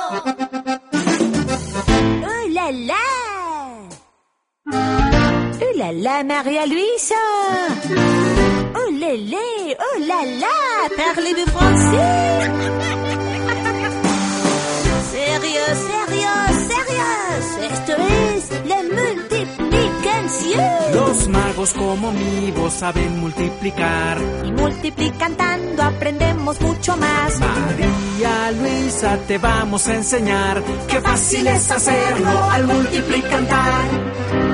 ¡Oh, la, la! ¡Oh, la, la, María Luisa! ¡Oh, lélé! ¡Oh, la, la! Parlez-vous français? Sérieux, sérieux, sérieux. Esto es la multiplicación. Los magos como mi voz saben multiplicar. Y multiplicando aprendemos mucho más. María Luisa, te vamos a enseñar qué fácil es hacerlo al multiplicar.